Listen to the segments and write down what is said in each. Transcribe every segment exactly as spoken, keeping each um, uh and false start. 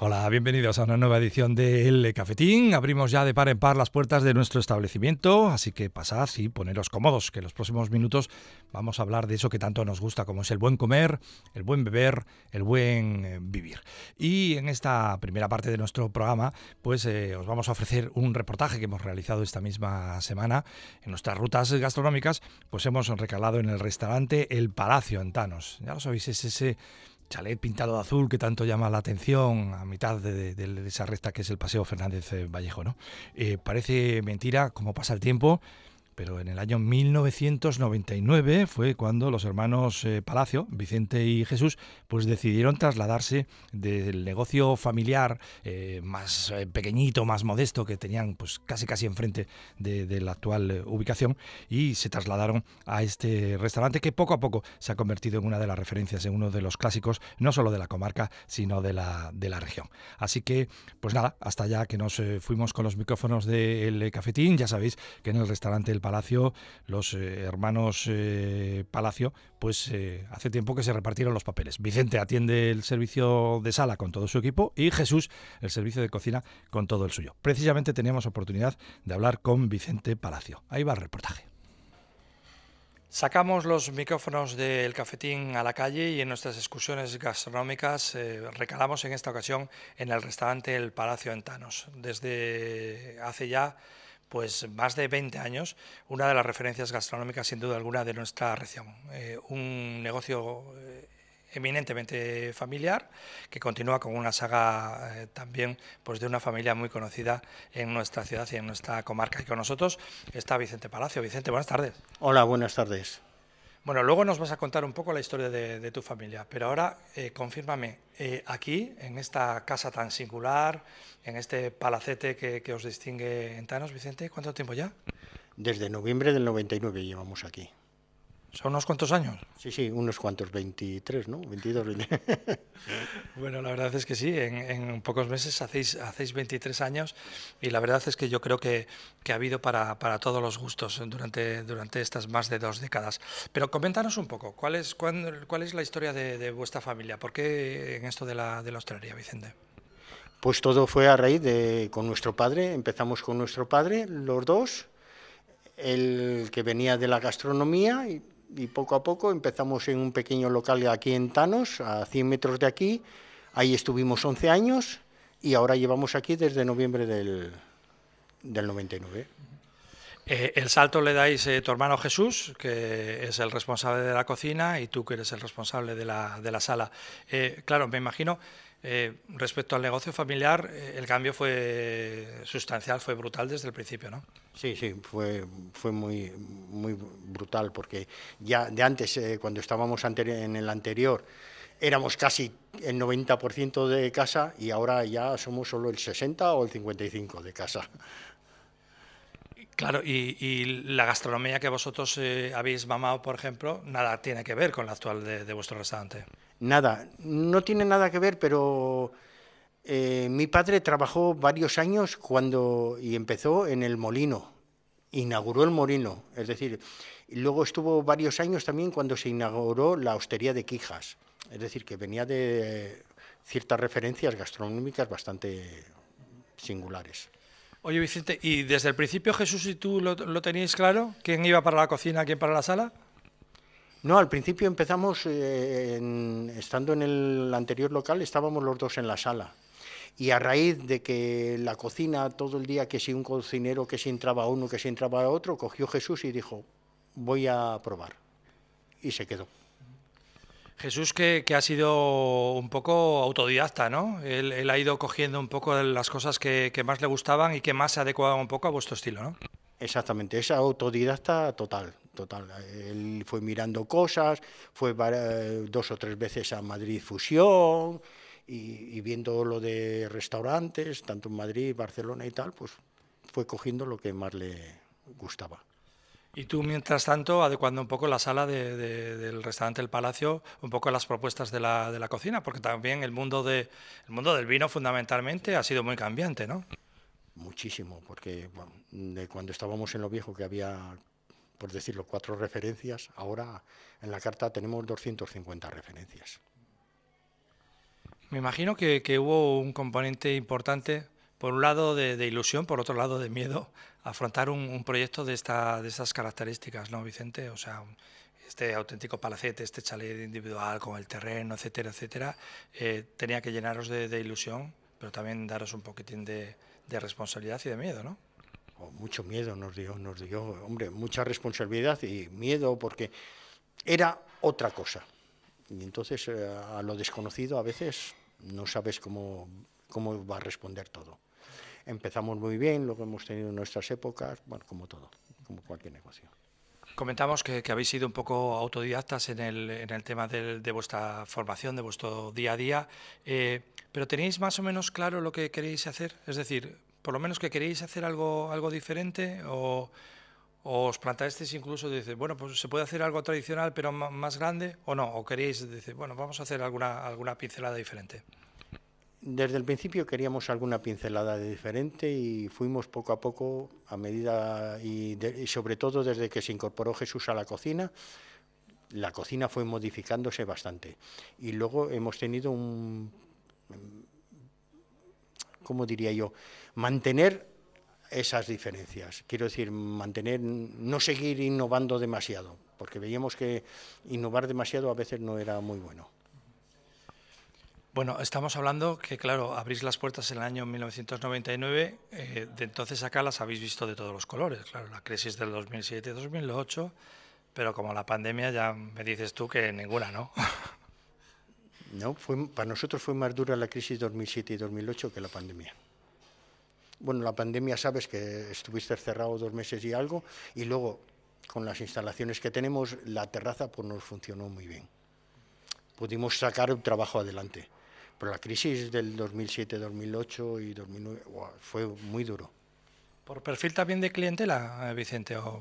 Hola, bienvenidos a una nueva edición de El Cafetín. Abrimos ya de par en par las puertas de nuestro establecimiento, así que pasad y poneros cómodos, que en los próximos minutos vamos a hablar de eso que tanto nos gusta, como es el buen comer, el buen beber, el buen eh, vivir. Y en esta primera parte de nuestro programa, pues eh, os vamos a ofrecer un reportaje que hemos realizado esta misma semana. En nuestras rutas gastronómicas, pues hemos recalado en el restaurante El Palacio en Tanos. Ya lo sabéis, es ese chalet pintado de azul que tanto llama la atención a mitad de, de, de esa recta que es el Paseo Fernández Vallejo, ¿no? Eh, parece mentira cómo pasa el tiempo, pero en el año mil novecientos noventa y nueve fue cuando los hermanos eh, Palacio, Vicente y Jesús, pues decidieron trasladarse del negocio familiar eh, más eh, pequeñito, más modesto, que tenían pues casi casi enfrente de, de la actual eh, ubicación, y se trasladaron a este restaurante que poco a poco se ha convertido en una de las referencias, en uno de los clásicos, no solo de la comarca, sino de la, de la región. Así que, pues nada, hasta ya que nos eh, fuimos con los micrófonos del Cafetín. Ya sabéis que en el restaurante El Palacio, los eh, hermanos eh, Palacio, pues eh, hace tiempo que se repartieron los papeles. Vicente atiende el servicio de sala con todo su equipo y Jesús el servicio de cocina con todo el suyo. Precisamente teníamos oportunidad de hablar con Vicente Palacio. Ahí va el reportaje. Sacamos los micrófonos del Cafetín a la calle y en nuestras excursiones gastronómicas eh, recalamos en esta ocasión en el restaurante El Palacio en Tanos. Desde hace ya pues más de veinte años, una de las referencias gastronómicas sin duda alguna de nuestra región. Eh, un negocio eh, eminentemente familiar que continúa con una saga eh, también pues de una familia muy conocida en nuestra ciudad y en nuestra comarca. Y con nosotros está Vicente Palacio. Vicente, buenas tardes. Hola, buenas tardes. Bueno, luego nos vas a contar un poco la historia de, de tu familia, pero ahora eh, confírmame, eh, aquí, en esta casa tan singular, en este palacete que, que os distingue en Tanos, Vicente, ¿cuánto tiempo ya? Desde noviembre del noventa y nueve llevamos aquí. ¿Son unos cuantos años? Sí, sí, unos cuantos, veintitrés, ¿no? veintidós, veintitrés. Bueno, la verdad es que sí, en, en pocos meses hacéis, hacéis veintitrés años y la verdad es que yo creo que, que ha habido para, para todos los gustos durante, durante estas más de dos décadas. Pero coméntanos un poco, ¿cuál es, cuál, cuál es la historia de, de vuestra familia? ¿Por qué en esto de la, de la hostelería, Vicente? Pues todo fue a raíz de con nuestro padre, empezamos con nuestro padre, los dos, el que venía de la gastronomía y, y poco a poco empezamos en un pequeño local aquí en Tanos, a cien metros de aquí, ahí estuvimos once años y ahora llevamos aquí desde noviembre del, del noventa y nueve. Eh, el salto le dais eh, tu hermano Jesús, que es el responsable de la cocina, y tú que eres el responsable de la, de la sala. Eh, claro, me imagino, eh, respecto al negocio familiar, eh, el cambio fue sustancial, fue brutal desde el principio, ¿no? Sí, sí, fue, fue muy, muy brutal, porque ya de antes, eh, cuando estábamos en el anterior, éramos casi el noventa por ciento de casa y ahora ya somos solo el sesenta o el cincuenta y cinco por ciento de casa. Claro, y, y la gastronomía que vosotros eh, habéis mamado, por ejemplo, nada tiene que ver con la actual de, de vuestro restaurante. Nada, no tiene nada que ver, pero eh, mi padre trabajó varios años cuando y empezó en el molino, inauguró el molino, es decir, y luego estuvo varios años también cuando se inauguró la hostería de Quijas, es decir, que venía de ciertas referencias gastronómicas bastante singulares. Oye, Vicente, ¿y desde el principio Jesús y tú lo, lo teníais claro? ¿Quién iba para la cocina, quién para la sala? No, al principio empezamos, eh, en, estando en el anterior local, estábamos los dos en la sala. Y a raíz de que la cocina todo el día, que si un cocinero, que si entraba uno, que si entraba otro, cogió Jesús y dijo, voy a probar. Y se quedó. Jesús que, que ha sido un poco autodidacta, ¿no? Él, él ha ido cogiendo un poco las cosas que, que más le gustaban y que más se adecuaban un poco a vuestro estilo, ¿no? Exactamente, es autodidacta total, total. Él fue mirando cosas, fue dos o tres veces a Madrid Fusión y, y viendo lo de restaurantes, tanto en Madrid, Barcelona y tal, pues fue cogiendo lo que más le gustaba. Y tú, mientras tanto, adecuando un poco la sala de, de, del restaurante El Palacio, un poco a las propuestas de la, de la cocina, porque también el mundo, de, el mundo del vino fundamentalmente ha sido muy cambiante, ¿no? Muchísimo, porque bueno, de cuando estábamos en lo viejo que había, por decirlo, cuatro referencias, ahora en la carta tenemos doscientas cincuenta referencias. Me imagino que, que hubo un componente importante, por un lado de, de ilusión, por otro lado de miedo, a afrontar un, un proyecto de, esta, de estas características, ¿no, Vicente? O sea, un- este auténtico palacete, este chalet individual con el terreno, etcétera, etcétera, eh, tenía que llenaros de, de ilusión, pero también daros un poquitín de, de responsabilidad y de miedo, ¿no? Oh, mucho miedo nos dio, nos dio, hombre, mucha responsabilidad y miedo porque era otra cosa. Y entonces eh, a lo desconocido a veces no sabes cómo, cómo va a responder todo. Empezamos muy bien, luego hemos tenido nuestras épocas, bueno, como todo, como cualquier negocio. Comentamos que, que habéis sido un poco autodidactas en el, en el tema del- de vuestra formación, de vuestro día a día, eh, pero ¿tenéis más o menos claro lo que queréis hacer? Es decir, por lo menos que queréis hacer algo, algo diferente o, o os planteasteis incluso, dice, bueno, pues se puede hacer algo tradicional pero ma- más grande o no, o queréis decir, bueno, vamos a hacer alguna, alguna pincelada diferente. Desde el principio queríamos alguna pincelada de diferente y fuimos poco a poco, a medida, y, de- y sobre todo desde que se incorporó Jesús a la cocina, la cocina fue modificándose bastante. Y luego hemos tenido un, ¿cómo diría yo?, mantener esas diferencias. Quiero decir, mantener, no seguir innovando demasiado, porque veíamos que innovar demasiado a veces no era muy bueno. Bueno, estamos hablando que, claro, abrís las puertas en el año mil novecientos noventa y nueve, eh, de entonces acá las habéis visto de todos los colores, claro, la crisis del dos mil siete dos mil ocho, pero como la pandemia ya me dices tú que ninguna, ¿no? No, fue, para nosotros fue más dura la crisis dos mil siete y dos mil ocho que la pandemia. Bueno, la pandemia sabes que estuviste cerrado dos meses y algo, y luego con las instalaciones que tenemos, la terraza pues nos funcionó muy bien. Pudimos sacar un trabajo adelante. Pero la crisis del dos mil siete, dos mil ocho y dos mil nueve wow, fue muy duro. ¿Por perfil también de clientela, eh, Vicente? O...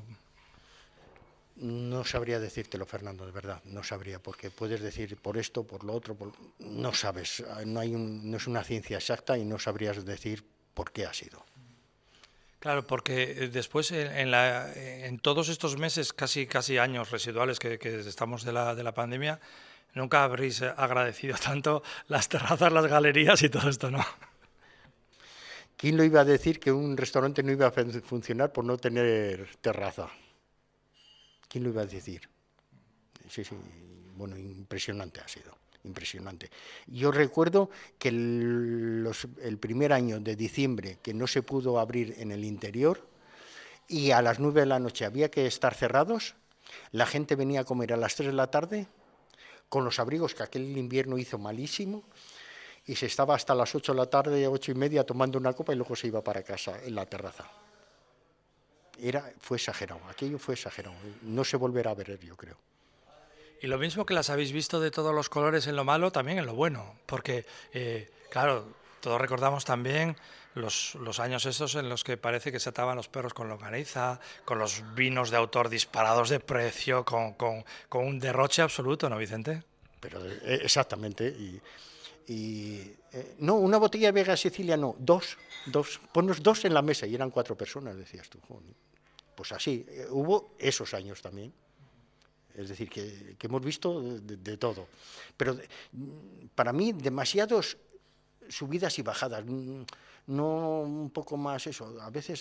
No sabría decírtelo, Fernando, de verdad, no sabría, porque puedes decir por esto, por lo otro, por... no sabes, no, hay un, no es una ciencia exacta y no sabrías decir por qué ha sido. Claro, porque eh, después en, en la, en todos estos meses, casi casi años residuales que, que estamos de la, de la pandemia, nunca habréis eh, agradecido tanto las terrazas, las galerías y todo esto, ¿no? ¿Quién lo iba a decir que un restaurante no iba a funcionar por no tener terraza? ¿Quién lo iba a decir? Sí, sí, bueno, impresionante ha sido, impresionante. Yo recuerdo que el, los, el primer año de diciembre, que no se pudo abrir en el interior, y a las nueve de la noche había que estar cerrados, la gente venía a comer a las tres de la tarde, con los abrigos que aquel invierno hizo malísimo, y se estaba hasta las ocho de la tarde, ocho y media, tomando una copa y luego se iba para casa, en la terraza. Era, fue exagerado, aquello fue exagerado, no se volverá a ver, yo creo. Y lo mismo que las habéis visto de todos los colores en lo malo, también en lo bueno. Porque, eh, claro, todos recordamos también los, los años esos en los que parece que se ataban los perros con longaniza, con los vinos de autor disparados de precio, con, con, con un derroche absoluto, ¿no, Vicente? Pero eh, exactamente, y, y eh, no, una botella de Vega Sicilia no, dos, dos, ponnos dos en la mesa y eran cuatro personas, decías tú. Joder. Pues así, eh, hubo esos años también. Es decir, que, que hemos visto de, de todo. Pero de, para mí, demasiados subidas y bajadas. No un poco más eso. A veces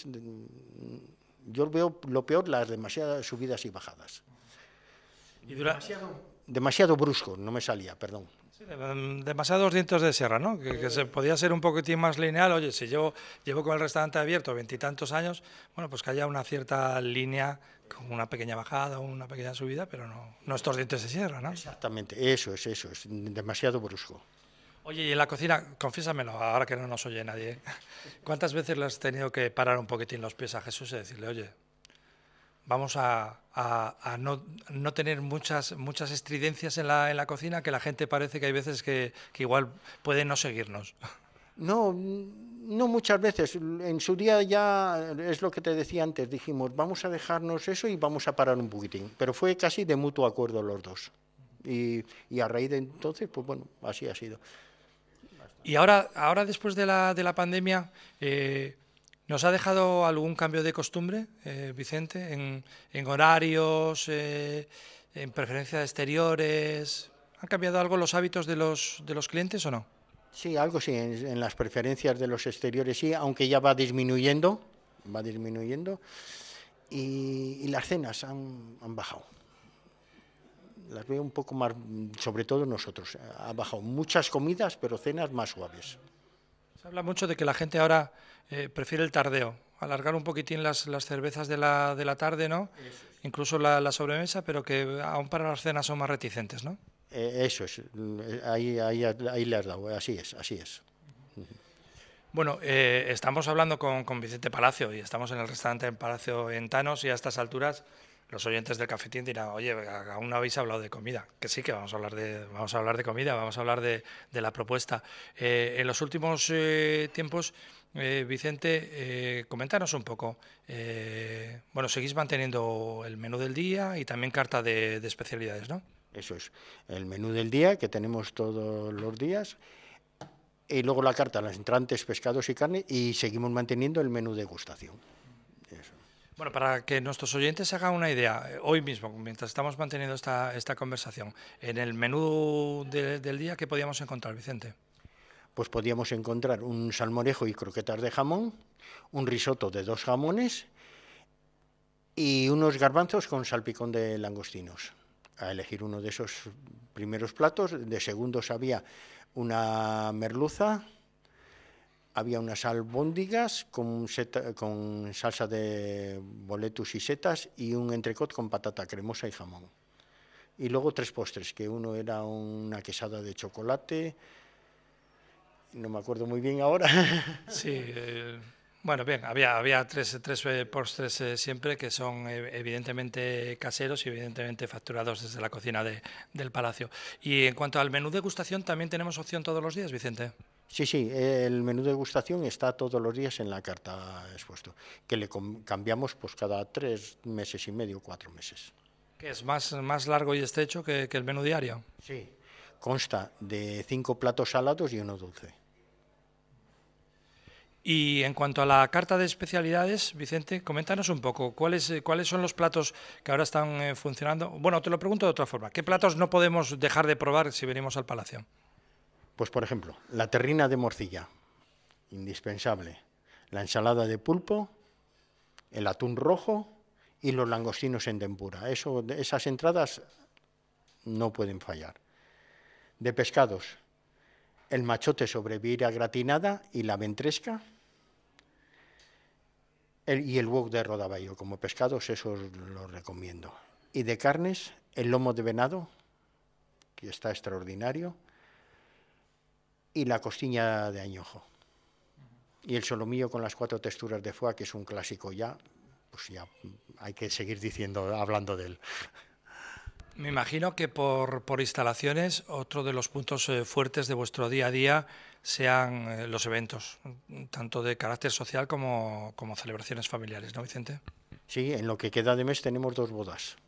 yo veo lo peor, las demasiadas subidas y bajadas. Y dura... Demasiado, demasiado brusco, no me salía, perdón. Sí, demasiados dientes de sierra, ¿no? Que, que se podía ser un poquitín más lineal. Oye, si yo llevo con el restaurante abierto veintitantos años, bueno, pues que haya una cierta línea con una pequeña bajada o una pequeña subida, pero no, no estos dientes de sierra, ¿no? Exactamente, eso es, eso es, demasiado brusco. Oye, y en la cocina, confiésamelo, ahora que no nos oye nadie, ¿eh? ¿Cuántas veces le has tenido que parar un poquitín los pies a Jesús y decirle, oye, vamos a, a, a no, no tener muchas, muchas estridencias en la, en la cocina, que la gente parece que hay veces que, que igual puede no seguirnos? No, no muchas veces. En su día ya es lo que te decía antes, dijimos, vamos a dejarnos eso y vamos a parar un poquitín. Pero fue casi de mutuo acuerdo los dos. Y, y a raíz de entonces, pues bueno, así ha sido. Y ahora, ahora después de la, de la pandemia, eh, ¿nos ha dejado algún cambio de costumbre, eh, Vicente, en, en horarios, eh, en preferencia de exteriores? ¿Han cambiado algo los hábitos de los, de los clientes o no? Sí, algo sí, en, en las preferencias de los exteriores sí, aunque ya va disminuyendo, va disminuyendo, y, y las cenas han, han bajado. Las veo un poco más, sobre todo nosotros, ha bajado muchas comidas, pero cenas más suaves. Se habla mucho de que la gente ahora eh, prefiere el tardeo, alargar un poquitín las, las cervezas de la, de la tarde, ¿no? Incluso la, la sobremesa, pero que aún para las cenas son más reticentes, ¿no? Eh, eso es, ahí, ahí, ahí le has dado, así es, así es. Bueno, eh, estamos hablando con, con Vicente Palacio y estamos en el restaurante en Palacio en Tanos y a estas alturas los oyentes del cafetín dirán, oye, aún no habéis hablado de comida. Que sí, que vamos a hablar de, vamos a hablar de comida, vamos a hablar de, de la propuesta. Eh, en los últimos eh, tiempos, eh, Vicente, eh, coméntanos un poco. Eh, bueno, seguís manteniendo el menú del día y también carta de, de especialidades, ¿no? Eso es, el menú del día que tenemos todos los días. Y luego la carta, las entrantes, pescados y carne, y seguimos manteniendo el menú degustación. Eso. Bueno, para que nuestros oyentes se hagan una idea, hoy mismo, mientras estamos manteniendo esta, esta conversación, en el menú de, del día, ¿qué podíamos encontrar, Vicente? Pues podíamos encontrar un salmorejo y croquetas de jamón, un risotto de dos jamones y unos garbanzos con salpicón de langostinos. A elegir uno de esos primeros platos. De segundos había una merluza, había unas albóndigas con, seta, con salsa de boletus y setas y un entrecot con patata cremosa y jamón. Y luego tres postres, que uno era una quesada de chocolate, no me acuerdo muy bien ahora. Sí, eh, bueno, bien, había, había tres, tres eh, postres eh, siempre que son eh, evidentemente caseros y evidentemente facturados desde la cocina de, del Palacio. Y en cuanto al menú degustación, ¿también tenemos opción todos los días, Vicente? Sí, sí, el menú de degustación está todos los días en la carta expuesto, que le cambiamos pues cada tres meses y medio, cuatro meses. ¿Que es más, más largo y estrecho que, que el menú diario? Sí, consta de cinco platos salados y uno dulce. Y en cuanto a la carta de especialidades, Vicente, coméntanos un poco, ¿cuáles, cuáles son los platos que ahora están eh, funcionando? Bueno, te lo pregunto de otra forma, ¿qué platos no podemos dejar de probar si venimos al Palacio? Pues por ejemplo, la terrina de morcilla, indispensable, la ensalada de pulpo, el atún rojo y los langostinos en tempura. Eso, esas entradas no pueden fallar. De pescados, el machote sobre vira gratinada y la ventresca, el, y el wok de rodaballo. Como pescados, eso lo recomiendo. Y de carnes, el lomo de venado, que está extraordinario, y la costilla de añojo. Y el solomillo con las cuatro texturas de foie, que es un clásico ya, pues ya hay que seguir diciendo, hablando de él. Me imagino que por, por instalaciones, otro de los puntos eh, fuertes de vuestro día a día sean eh, los eventos, tanto de carácter social como, como celebraciones familiares, ¿no, Vicente? Sí, en lo que queda de mes tenemos dos bodas.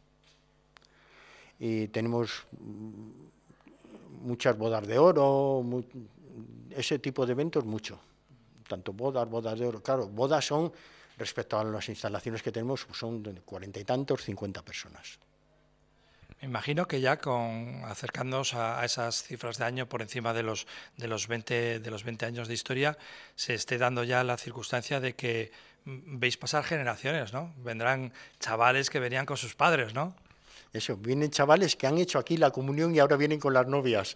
Y tenemos muchas bodas de oro, mu ese tipo de eventos, mucho. Tanto bodas, bodas de oro. Claro, bodas son, respecto a las instalaciones que tenemos, son de cuarenta y tantos, cincuenta personas. Me imagino que ya con acercándonos a, a esas cifras de año por encima de los de los veinte de los veinte años de historia, se esté dando ya la circunstancia de que veis pasar generaciones, ¿no? Vendrán chavales que venían con sus padres, ¿no? Eso, vienen chavales que han hecho aquí la comunión y ahora vienen con las novias.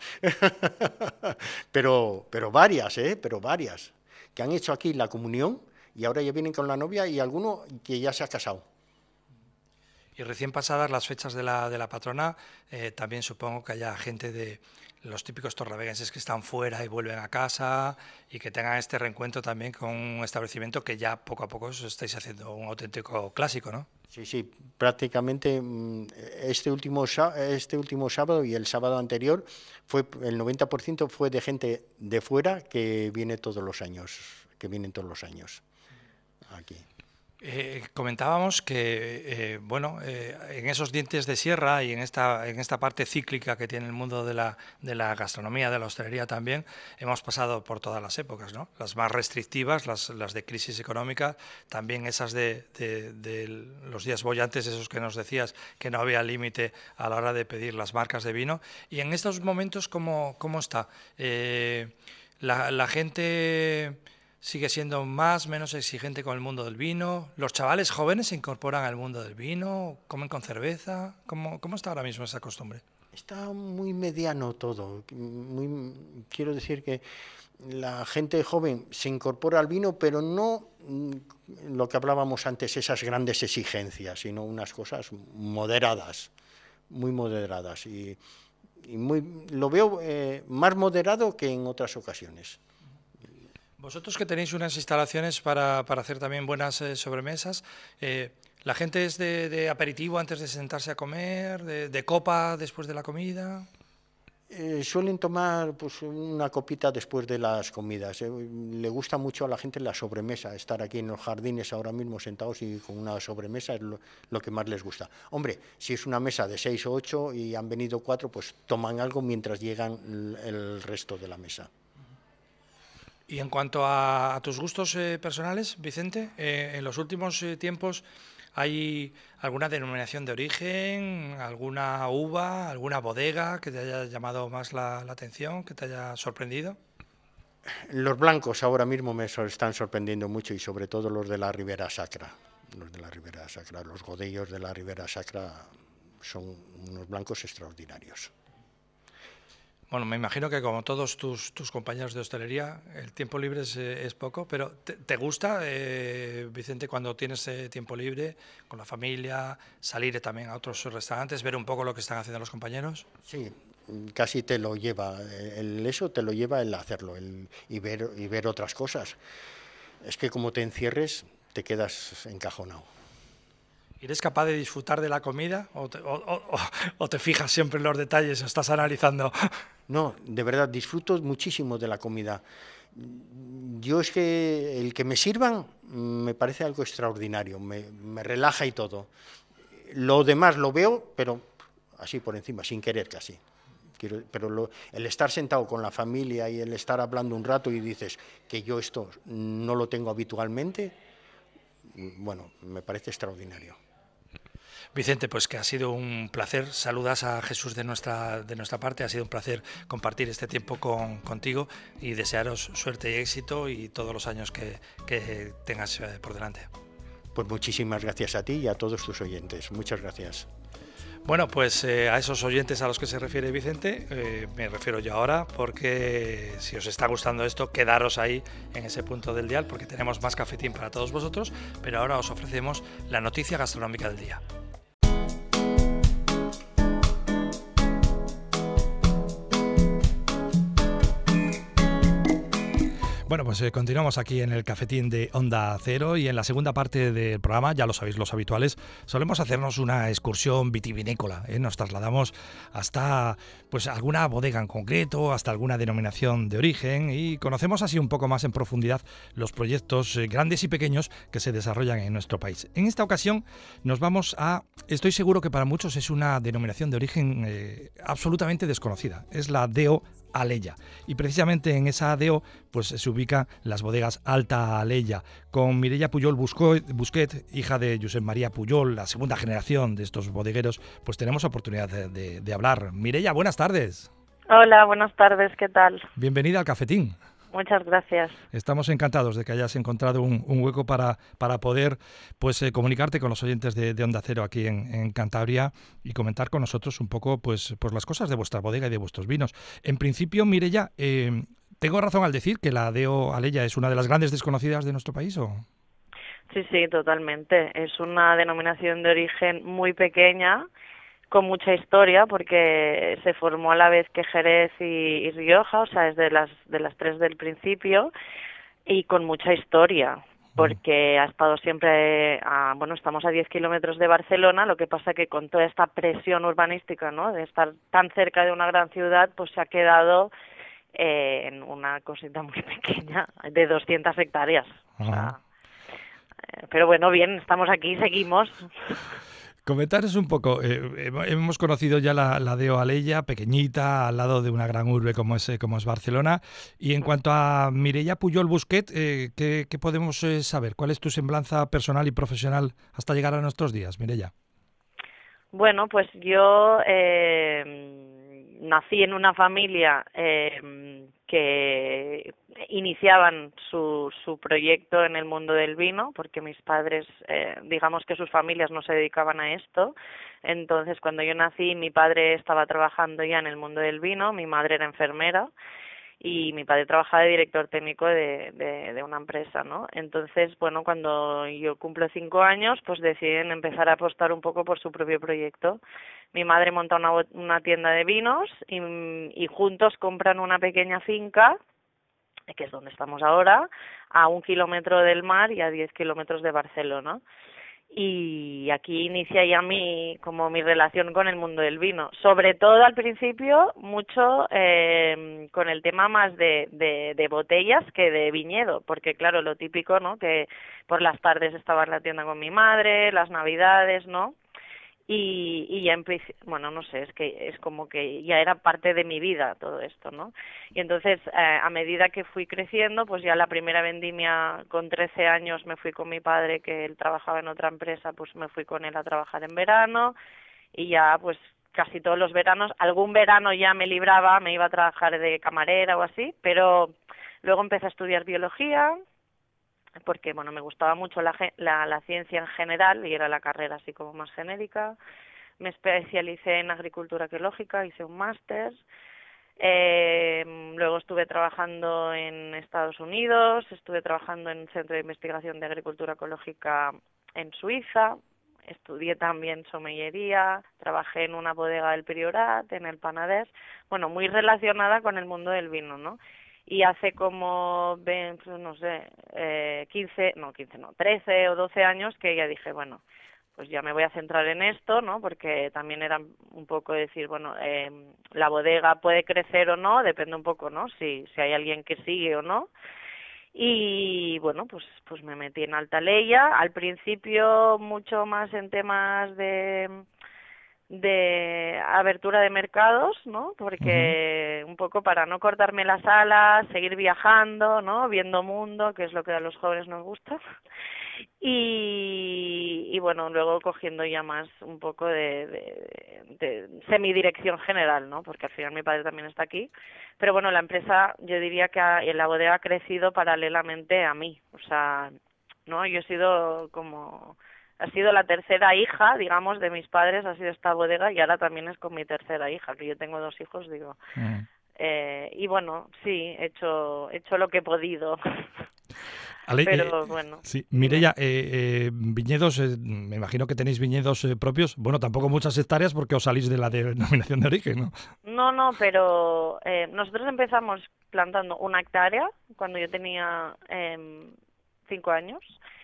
pero, pero varias, ¿eh? Pero varias. Que han hecho aquí la comunión y ahora ya vienen con la novia y alguno que ya se ha casado. Y recién pasadas las fechas de la, de la patrona, eh, también supongo que haya gente de los típicos torreveguenses que están fuera y vuelven a casa y que tengan este reencuentro también con un establecimiento que ya poco a poco os estáis haciendo un auténtico clásico, ¿no? Sí, sí, prácticamente este último, este último sábado y el sábado anterior fue el noventa por ciento fue de gente de fuera que viene todos los años, que vienen todos los años aquí. Eh, comentábamos que, eh, bueno, eh, en esos dientes de sierra y en esta, en esta parte cíclica que tiene el mundo de la, de la gastronomía, de la hostelería también, hemos pasado por todas las épocas, ¿no? Las más restrictivas, las, las de crisis económica, también esas de, de, de los días bollantes, esos que nos decías, que no había límite a la hora de pedir las marcas de vino. Y en estos momentos, ¿cómo, cómo está? Eh, La, la gente sigue siendo más, menos exigente con el mundo del vino. Los chavales jóvenes se incorporan al mundo del vino, comen con cerveza. ¿Cómo, cómo está ahora mismo esa costumbre? Está muy mediano todo. Muy, quiero decir que la gente joven se incorpora al vino, pero no lo que hablábamos antes, esas grandes exigencias, sino unas cosas moderadas, muy moderadas. Y, y muy, lo veo eh, más moderado que en otras ocasiones. Vosotros que tenéis unas instalaciones para, para hacer también buenas eh, sobremesas, eh, ¿la gente es de, de aperitivo antes de sentarse a comer, de, de copa después de la comida? Eh, suelen tomar pues, una copita después de las comidas. Eh, le gusta mucho a la gente la sobremesa, estar aquí en los jardines ahora mismo sentados y con una sobremesa es lo, lo que más les gusta. Hombre, si es una mesa de seis o ocho y han venido cuatro, pues toman algo mientras llegan el, el resto de la mesa. Y en cuanto a, a tus gustos eh, personales, Vicente, eh, en los últimos eh, tiempos, ¿hay alguna denominación de origen, alguna uva, alguna bodega que te haya llamado más la, la atención, que te haya sorprendido? Los blancos ahora mismo me están sorprendiendo mucho y sobre todo los de la Ribera Sacra. Los de la Ribera Sacra, los godellos de la Ribera Sacra son unos blancos extraordinarios. Bueno, me imagino que como todos tus, tus compañeros de hostelería, el tiempo libre es, es poco, pero ¿te, te gusta, eh, Vicente, cuando tienes eh, tiempo libre con la familia, salir también a otros restaurantes, ver un poco lo que están haciendo los compañeros? Sí, casi te lo lleva, el, eso te lo lleva el hacerlo el, y, ver, y ver otras cosas. Es que como te encierres, te quedas encajonado. ¿Eres capaz de disfrutar de la comida o te, o, o, o te fijas siempre en los detalles o estás analizando? No, de verdad, disfruto muchísimo de la comida. Yo es que el que me sirvan me parece algo extraordinario, me, me relaja y todo. Lo demás lo veo, pero así por encima, sin querer casi. Quiero, pero lo, el estar sentado con la familia y el estar hablando un rato y dices que yo esto no lo tengo habitualmente, bueno, me parece extraordinario. Vicente, pues que ha sido un placer. Saludas a Jesús de nuestra, de nuestra parte. Ha sido un placer compartir este tiempo con, contigo y desearos suerte y éxito y todos los años que, que tengas por delante. Pues muchísimas gracias a ti y a todos tus oyentes. Muchas gracias. Bueno, pues eh, a esos oyentes a los que se refiere Vicente, eh, me refiero yo ahora, porque si os está gustando esto, quedaros ahí en ese punto del dial, porque tenemos más cafetín para todos vosotros, pero ahora os ofrecemos la noticia gastronómica del día. Bueno, pues eh, continuamos aquí en el cafetín de Onda Cero y en la segunda parte del programa, ya lo sabéis los habituales, solemos hacernos una excursión vitivinícola, ¿eh? Nos trasladamos hasta pues alguna bodega en concreto, hasta alguna denominación de origen y conocemos así un poco más en profundidad los proyectos eh, grandes y pequeños que se desarrollan en nuestro país. En esta ocasión nos vamos a, estoy seguro que para muchos es una denominación de origen eh, absolutamente desconocida, es la D O Alella. Y precisamente en esa D O pues se ubican las bodegas Alta Alella. Con Mireia Pujol Busquet, hija de Josep María Pujol, la segunda generación de estos bodegueros, pues tenemos oportunidad de, de, de hablar. Mireia, buenas tardes. Hola, buenas tardes, ¿qué tal? Bienvenida al cafetín. Muchas gracias. Estamos encantados de que hayas encontrado un, un hueco para, para poder pues eh, comunicarte con los oyentes de, de Onda Cero aquí en, en Cantabria y comentar con nosotros un poco pues, pues las cosas de vuestra bodega y de vuestros vinos. En principio, Mireia, eh, ¿tengo razón al decir que la D O Alella es una de las grandes desconocidas de nuestro país o...? Sí, sí, totalmente. Es una denominación de origen muy pequeña, con mucha historia, porque se formó a la vez que Jerez y, y Rioja, o sea, es de las, de las tres del principio, y con mucha historia, porque ha estado siempre, a, bueno, estamos a diez kilómetros de Barcelona, lo que pasa que con toda esta presión urbanística, ¿no?, de estar tan cerca de una gran ciudad, pues se ha quedado eh, en una cosita muy pequeña, de doscientas hectáreas. O sea, eh, pero bueno, bien, estamos aquí, seguimos. Comentaros un poco, eh, hemos conocido ya la, la D O Alella, pequeñita, al lado de una gran urbe como es, como es Barcelona. Y en cuanto a Mireia Pujol Busquet, eh, ¿qué, ¿qué podemos eh, saber? ¿Cuál es tu semblanza personal y profesional hasta llegar a nuestros días, Mireia? Bueno, pues yo eh, nací en una familia eh, que iniciaban su, su proyecto en el mundo del vino, porque mis padres, eh, digamos que sus familias no se dedicaban a esto. Entonces, cuando yo nací, mi padre estaba trabajando ya en el mundo del vino, mi madre era enfermera, y mi padre trabajaba de director técnico de, de, de una empresa, ¿no? Entonces, bueno, cuando yo cumplo cinco años, pues deciden empezar a apostar un poco por su propio proyecto. Mi madre monta una, una tienda de vinos y, y juntos compran una pequeña finca, que es donde estamos ahora, a un kilómetro del mar y a diez kilómetros de Barcelona. Y aquí inicia ya mi como mi relación con el mundo del vino, sobre todo al principio mucho eh, con el tema más de, de, de botellas que de viñedo, porque claro, lo típico, ¿no?, que por las tardes estaba en la tienda con mi madre, las navidades, ¿no?, y, y ya empecé, bueno, no sé, es que es como que ya era parte de mi vida todo esto, ¿no? Y entonces, eh, a medida que fui creciendo, pues ya la primera vendimia con trece años me fui con mi padre, que él trabajaba en otra empresa, pues me fui con él a trabajar en verano, y ya pues casi todos los veranos, algún verano ya me libraba, me iba a trabajar de camarera o así, pero luego empecé a estudiar biología, porque bueno, me gustaba mucho la, la, la ciencia en general y era la carrera así como más genérica. Me especialicé en agricultura ecológica, hice un máster. Eh, luego estuve trabajando en Estados Unidos, estuve trabajando en un centro de investigación de agricultura ecológica en Suiza. Estudié también sommelería, trabajé en una bodega del Priorat, en el Penedès, bueno, muy relacionada con el mundo del vino, ¿no? Y hace como, no sé, eh, quince, no, quince no, trece o doce años que ya dije, bueno, pues ya me voy a centrar en esto, ¿no? Porque también era un poco decir, bueno, eh, la bodega puede crecer o no, depende un poco, ¿no? Si, si hay alguien que sigue o no. Y bueno, pues pues me metí en Altaleia, al principio mucho más en temas de de abertura de mercados, ¿no? Porque uh-huh. un poco para no cortarme las alas, seguir viajando, ¿no? Viendo mundo, que es lo que a los jóvenes nos gusta. Y, y bueno, luego cogiendo ya más un poco de, de, de semidirección general, ¿no? Porque al final mi padre también está aquí. Pero bueno, la empresa, yo diría que ha, la bodega ha crecido paralelamente a mí. O sea, ¿no? Yo he sido como... Ha sido la tercera hija, digamos, de mis padres, ha sido esta bodega, y ahora también es con mi tercera hija, que yo tengo dos hijos, digo. Uh-huh. Eh, y bueno, sí, he hecho, he hecho lo que he podido. Ale, Pero eh, bueno. Sí, Mireia, eh, eh, viñedos, eh, me imagino que tenéis viñedos eh, propios. Bueno, tampoco muchas hectáreas porque os salís de la denominación de origen, ¿no? No, no, pero eh, nosotros empezamos plantando una hectárea cuando yo tenía eh, cinco años.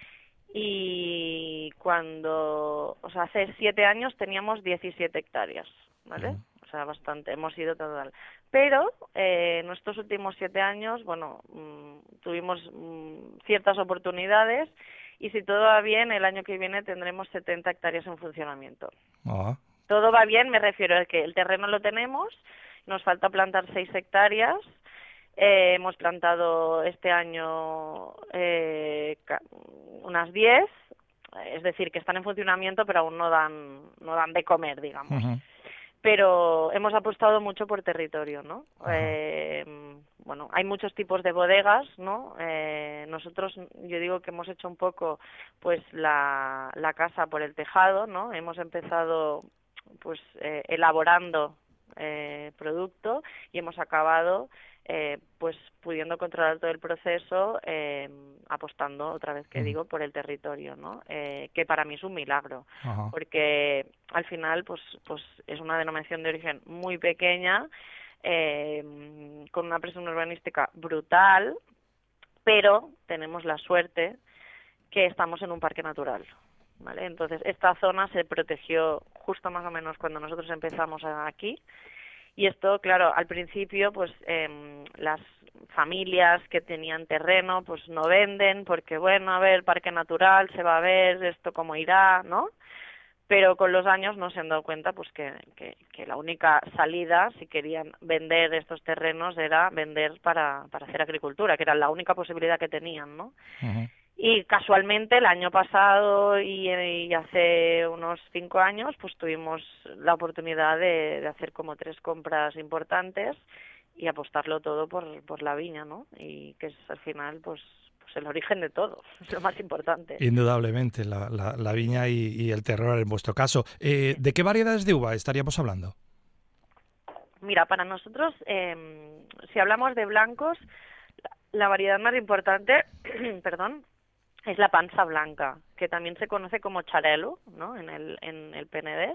Y cuando, o sea, hace siete años teníamos diecisiete hectáreas, ¿vale? Uh-huh. O sea, bastante, hemos ido total. Pero eh, en estos últimos siete años, bueno, mmm, tuvimos mmm, ciertas oportunidades, y si todo va bien, el año que viene tendremos setenta hectáreas en funcionamiento. Uh-huh. Todo va bien, me refiero a que el terreno lo tenemos, nos falta plantar seis hectáreas. Eh, hemos plantado este año eh, unas diez, es decir, que están en funcionamiento, pero aún no dan no dan de comer, digamos. Uh-huh. Pero hemos apostado mucho por territorio, ¿no? Uh-huh. Eh, bueno, hay muchos tipos de bodegas, ¿no? Eh, nosotros, yo digo que hemos hecho un poco, pues, la, la casa por el tejado, ¿no? Hemos empezado, pues, eh, elaborando eh, producto y hemos acabado Eh, pues pudiendo controlar todo el proceso, eh, apostando, otra vez que digo, por el territorio, ¿no? Eh, que para mí es un milagro, uh-huh. porque al final pues pues es una denominación de origen muy pequeña, eh, con una presión urbanística brutal, pero tenemos la suerte que estamos en un parque natural, ¿vale? Entonces esta zona se protegió justo más o menos cuando nosotros empezamos aquí. Y esto, claro, al principio, pues eh, las familias que tenían terreno, pues no venden, porque bueno, a ver, parque natural, se va a ver esto cómo irá, ¿no? Pero con los años no se han dado cuenta, pues que, que, que la única salida, si querían vender estos terrenos, era vender para, para hacer agricultura, que era la única posibilidad que tenían, ¿no? Uh-huh. Y casualmente el año pasado y, y hace unos cinco años pues tuvimos la oportunidad de, de hacer como tres compras importantes y apostarlo todo por, por la viña, ¿no? Y que es al final, pues, pues el origen de todo, es lo más importante. Indudablemente, la, la, la viña y, y el terroir en vuestro caso. Eh, ¿De qué variedades de uva estaríamos hablando? Mira, para nosotros, eh, si hablamos de blancos, la variedad más importante, perdón, es la pansa blanca, que también se conoce como Xarel·lo, ¿no? En el, en el Penedès.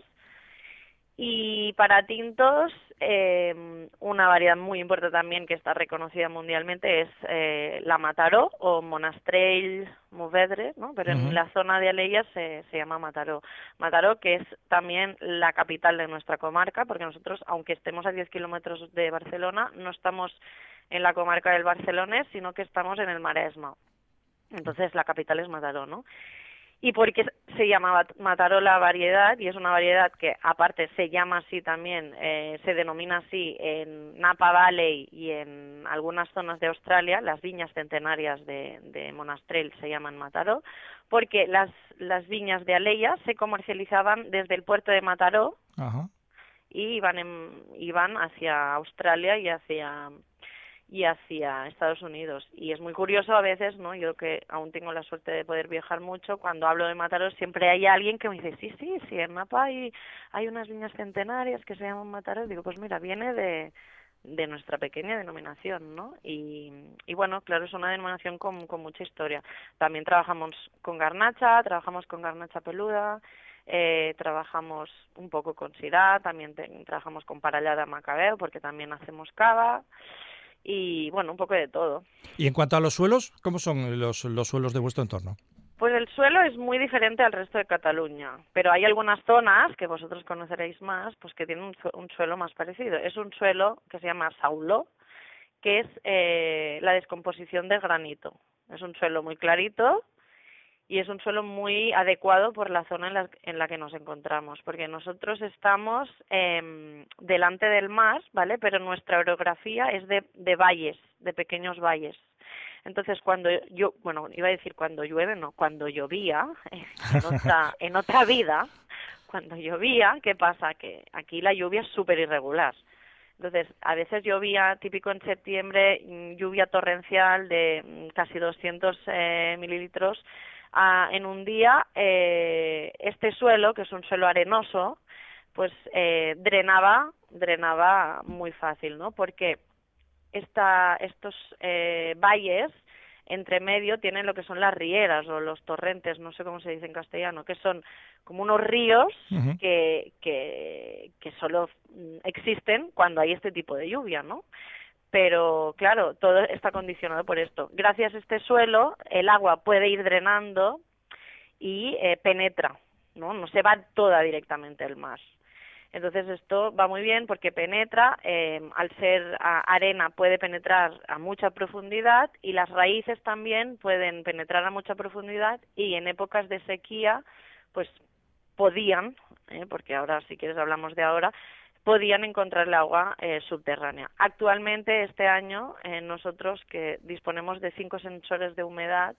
Y para tintos, eh, una variedad muy importante también que está reconocida mundialmente es eh, la Mataró o Monastrell Mourvèdre, ¿no? Pero uh-huh. en la zona de Alella se, se llama Mataró. Mataró, que es también la capital de nuestra comarca, porque nosotros, aunque estemos a diez kilómetros de Barcelona, no estamos en la comarca del Barcelonès, sino que estamos en el Maresme. Entonces la capital es Mataró, ¿no? Y porque se llama Mataró la variedad, y es una variedad que aparte se llama así también, eh, se denomina así en Napa Valley y en algunas zonas de Australia, las viñas centenarias de, de Monastrell se llaman Mataró, porque las, las viñas de Alella se comercializaban desde el puerto de Mataró. Ajá. Y iban, en, iban hacia Australia y hacia... y hacia Estados Unidos. Y es muy curioso a veces, ¿no? Yo que aún tengo la suerte de poder viajar mucho, cuando hablo de Mataró siempre hay alguien que me dice, sí, sí, sí, en Napa hay, hay unas viñas centenarias que se llaman Mataró. Digo, pues mira, viene de, de nuestra pequeña denominación, ¿no? Y, y bueno, claro, es una denominación con, con mucha historia. También trabajamos con garnacha, trabajamos con garnacha peluda, eh, trabajamos un poco con syrah, también te, trabajamos con parellada macabeo, porque también hacemos cava. Y bueno, un poco de todo. Y en cuanto a los suelos, ¿cómo son los, los suelos de vuestro entorno? Pues el suelo es muy diferente al resto de Cataluña, pero hay algunas zonas que vosotros conoceréis más, pues que tienen un, un suelo más parecido. Es un suelo que se llama sauló, que es eh, la descomposición del granito. Es un suelo muy clarito y es un suelo muy adecuado por la zona en la, en la que nos encontramos, porque nosotros estamos eh, delante del mar, ¿vale? Pero nuestra orografía es de, de valles, de pequeños valles. Entonces, cuando yo, bueno, iba a decir cuando llueve, no, cuando llovía, en otra, en otra vida, cuando llovía, ¿qué pasa? Que aquí la lluvia es súper irregular. Entonces, a veces llovía, típico en septiembre, lluvia torrencial de casi doscientos eh, mililitros, Uh, en un día, eh, este suelo, que es un suelo arenoso, pues eh, drenaba, drenaba muy fácil, ¿no? Porque esta, estos eh, valles entre medio tienen lo que son las rieras o los torrentes, no sé cómo se dice en castellano, que son como unos ríos uh-huh. que, que, que solo existen cuando hay este tipo de lluvia, ¿no? Pero claro, todo está condicionado por esto. Gracias a este suelo, el agua puede ir drenando y eh, penetra, ¿no? No se va toda directamente al mar. Entonces esto va muy bien porque penetra, eh, al ser a, arena puede penetrar a mucha profundidad y las raíces también pueden penetrar a mucha profundidad y en épocas de sequía, pues podían, eh, porque ahora si quieres hablamos de ahora, podían encontrar el agua eh, subterránea. Actualmente, este año, eh, nosotros que disponemos de cinco sensores de humedad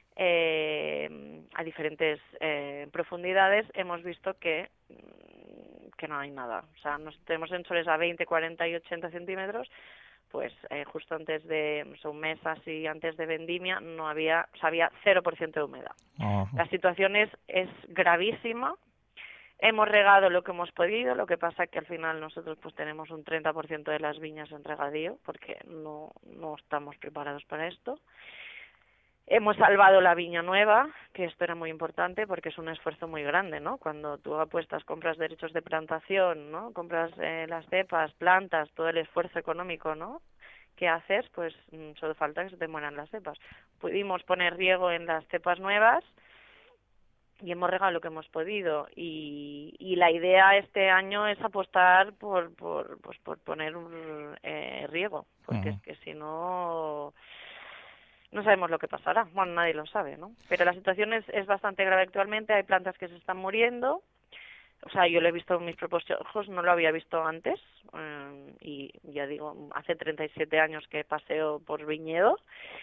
eh, a diferentes eh, profundidades, hemos visto que, que no hay nada. O sea, nos, tenemos sensores a veinte, cuarenta y ochenta centímetros, pues eh, justo antes de, o sea, un mes así antes de vendimia, no había, o sea, había cero por ciento de humedad. Uh-huh. La situación es, es gravísima. Hemos regado lo que hemos podido, lo que pasa que al final nosotros pues tenemos un treinta por ciento de las viñas en regadío porque no, no estamos preparados para esto. Hemos salvado la viña nueva, que esto era muy importante porque es un esfuerzo muy grande, ¿no? Cuando tú apuestas, compras derechos de plantación, ¿no? Compras eh, las cepas, plantas, todo el esfuerzo económico, ¿no? que haces, pues solo falta que se te mueran las cepas. Pudimos poner riego en las cepas nuevas y hemos regado lo que hemos podido y, y la idea este año es apostar por por pues por poner un eh, riego, porque uh-huh. es que si no no sabemos lo que pasará. Bueno, nadie lo sabe, ¿no? Pero la situación es, es bastante grave actualmente, hay plantas que se están muriendo. O sea, yo lo he visto en mis propios ojos, no lo había visto antes, eh, y ya digo, hace treinta y siete años que paseo por viñedo.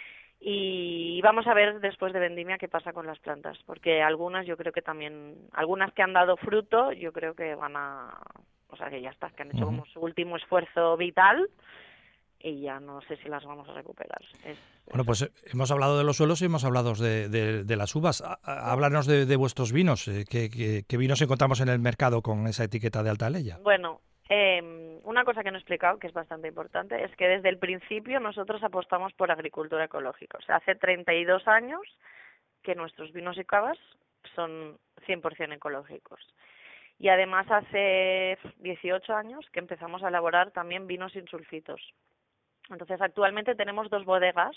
Y vamos a ver después de vendimia qué pasa con las plantas, porque algunas yo creo que también, algunas que han dado fruto, yo creo que van a, o sea que ya está, que han hecho uh-huh. como su último esfuerzo vital y ya no sé si las vamos a recuperar. Es, bueno, pues eh, hemos hablado de los suelos y hemos hablado de, de, de las uvas. Háblanos de, de vuestros vinos. ¿Qué, qué, ¿Qué vinos encontramos en el mercado con esa etiqueta de Alta Aleya? Bueno, eh, una cosa que no he explicado, que es bastante importante, es que desde el principio nosotros apostamos por agricultura ecológica. O sea, hace treinta y dos años que nuestros vinos y cavas son cien por ciento ecológicos. Y además hace dieciocho años que empezamos a elaborar también vinos sin sulfitos. Entonces actualmente tenemos dos bodegas,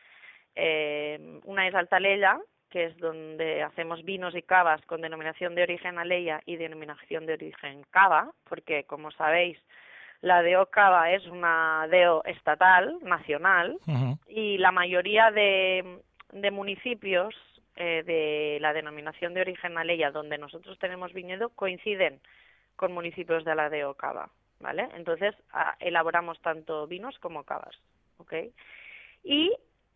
eh, una es Alta Aleya, que es donde hacemos vinos y cavas con denominación de origen Aleya y denominación de origen cava, porque como sabéis la D O Cava es una D O estatal, nacional, uh-huh. y la mayoría de, de municipios eh, de la denominación de origen Aleya, donde nosotros tenemos viñedo, coinciden con municipios de la D O Cava, ¿vale? Entonces a, elaboramos tanto vinos como cavas, ¿ok? Y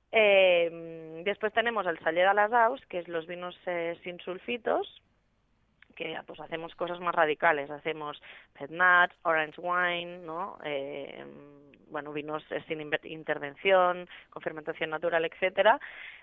eh, después tenemos el Celler de les Aus, que es los vinos eh, sin sulfitos, que pues hacemos cosas más radicales, hacemos pet nuts, orange wine, ¿no? Eh, bueno, vinos sin intervención, con fermentación natural, etcétera,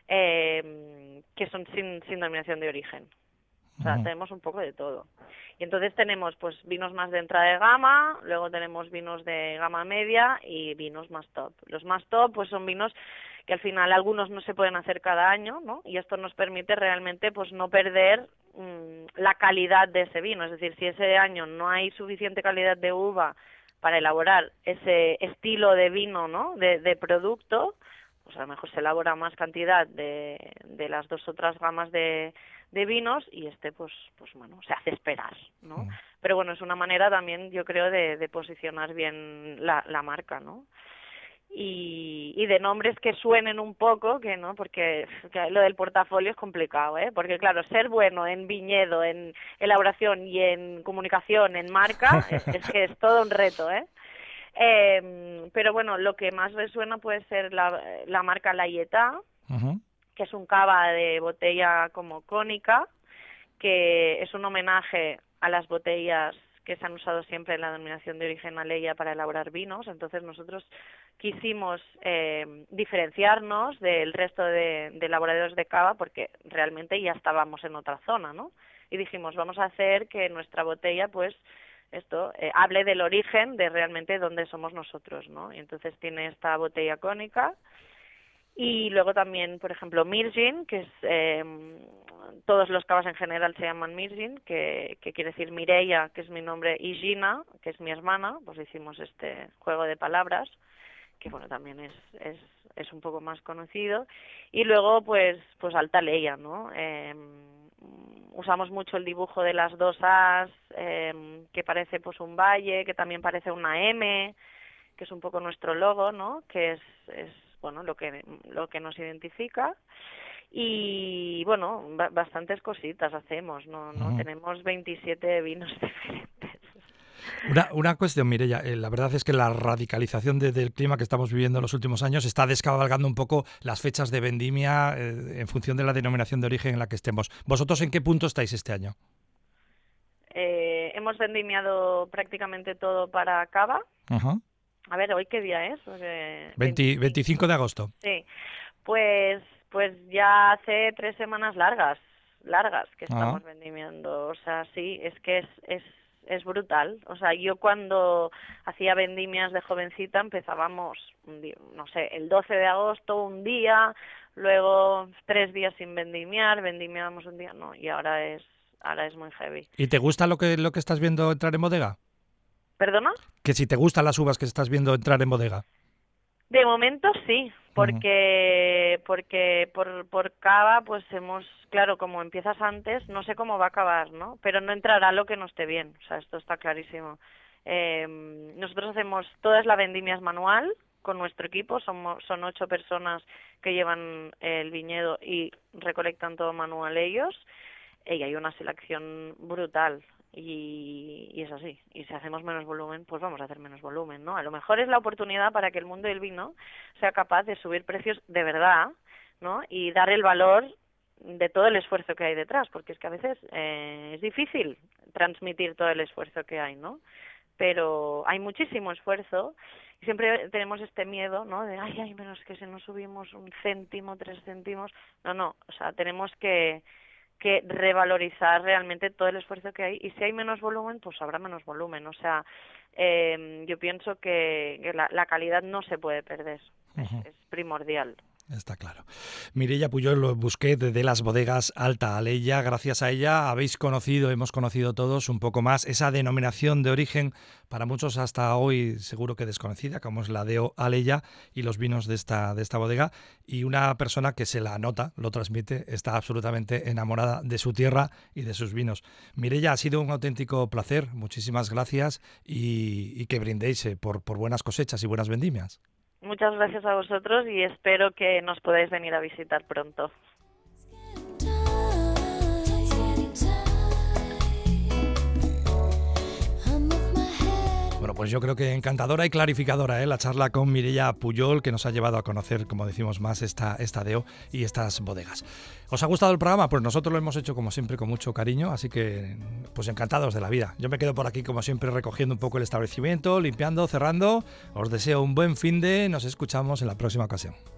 eh, que son sin, sin denominación de origen. O sea, uh-huh. tenemos un poco de todo. Y entonces tenemos pues vinos más de entrada de gama, luego tenemos vinos de gama media y vinos más top. Los más top pues son vinos que al final algunos no se pueden hacer cada año, ¿no? Y esto nos permite realmente pues no perder mmm, la calidad de ese vino. Es decir, si ese año no hay suficiente calidad de uva para elaborar ese estilo de vino, ¿no? De, de producto, pues a lo mejor se elabora más cantidad de, de las dos otras gamas de, de vinos y este pues pues bueno se hace esperar, ¿no? Mm. Pero bueno, es una manera también yo creo de, de posicionar bien la, la marca, ¿no? Y, y de nombres que suenen un poco, que no, porque que lo del portafolio es complicado, ¿eh? Porque claro, ser bueno en viñedo, en elaboración y en comunicación, en marca, es, es que es todo un reto, ¿eh? Eh, pero bueno, lo que más resuena puede ser la, la marca Layetá, uh-huh. que es un cava de botella como cónica, que es un homenaje a las botellas que se han usado siempre en la denominación de origen Aleya para elaborar vinos. Entonces nosotros quisimos eh, diferenciarnos del resto de, de elaboradores de cava porque realmente ya estábamos en otra zona, ¿no? Y dijimos, vamos a hacer que nuestra botella, pues, esto eh, hable del origen de realmente dónde somos nosotros, ¿no? Y entonces tiene esta botella cónica. Y luego también, por ejemplo, Mirgin, que es, eh, todos los cavas en general se llaman Mirgin, que, que quiere decir Mireia, que es mi nombre, y Gina, que es mi hermana, pues hicimos este juego de palabras, que bueno, también es, es, es un poco más conocido. Y luego, pues, pues Alta Aleya, ¿no? Eh, usamos mucho el dibujo de las dos As, eh, que parece pues un valle, que también parece una M, que es un poco nuestro logo, ¿no? Que es, es bueno, lo que lo que nos identifica. Y bueno, ba- bastantes cositas hacemos, ¿no? ¿no? Uh-huh. Tenemos veintisiete vinos diferentes. Una, una cuestión, Mireia, eh, la verdad es que la radicalización de, del clima que estamos viviendo en los últimos años está descabalgando un poco las fechas de vendimia eh, en función de la denominación de origen en la que estemos. ¿Vosotros en qué punto estáis este año? Eh, hemos vendimiado prácticamente todo para cava. Uh-huh. A ver, ¿hoy qué día es? Porque veinte, veinticinco de agosto. Sí, pues pues ya hace tres semanas largas, largas que estamos uh-huh. vendimiando. O sea, sí, es que es, es, es brutal. O sea, yo cuando hacía vendimias de jovencita empezábamos, un día, no sé, el doce de agosto un día, luego tres días sin vendimiar, vendimiábamos un día, no, y ahora es ahora es muy heavy. ¿Y te gusta lo que lo que estás viendo entrar en bodega? ¿Perdona? Que si te gustan las uvas que estás viendo entrar en bodega. De momento sí, porque uh-huh. porque por por cava pues hemos, claro, como empiezas antes, no sé cómo va a acabar, ¿no? Pero no entrará lo que no esté bien, o sea, esto está clarísimo. Eh, nosotros hacemos, toda la vendimia es manual con nuestro equipo, somos son ocho personas que llevan el viñedo y recolectan todo manual ellos, y hay una selección brutal. Y, y es así, y si hacemos menos volumen, pues vamos a hacer menos volumen, ¿no? A lo mejor es la oportunidad para que el mundo del vino sea capaz de subir precios de verdad, ¿no? Y dar el valor de todo el esfuerzo que hay detrás, porque es que a veces eh, es difícil transmitir todo el esfuerzo que hay, ¿no? pero hay muchísimo esfuerzo y siempre tenemos este miedo, ¿no? De, ay, ay, menos que si no subimos un céntimo, tres céntimos. No, no, o sea, tenemos que, que revalorizar realmente todo el esfuerzo que hay, y si hay menos volumen, pues habrá menos volumen. O sea, eh, yo pienso que, que la, la calidad no se puede perder, uh-huh. es, es primordial. Está claro. Mireia Pujol Busquet de las bodegas Alta Alella. Gracias a ella habéis conocido, hemos conocido todos un poco más esa denominación de origen, para muchos hasta hoy seguro que desconocida, como es la de Alella, y los vinos de esta, de esta bodega. Y una persona que se la nota, lo transmite, está absolutamente enamorada de su tierra y de sus vinos. Mireia, ha sido un auténtico placer. Muchísimas gracias y, y que brindéis por, por buenas cosechas y buenas vendimias. Muchas gracias a vosotros y espero que nos podáis venir a visitar pronto. Bueno, pues yo creo que encantadora y clarificadora, ¿eh? La charla con Mireia Pujol, que nos ha llevado a conocer, como decimos, más esta, esta D O y estas bodegas. ¿Os ha gustado el programa? Pues nosotros lo hemos hecho como siempre con mucho cariño, así que pues encantados de la vida. Yo me quedo por aquí como siempre recogiendo un poco el establecimiento, limpiando, cerrando. Os deseo un buen finde, nos escuchamos en la próxima ocasión.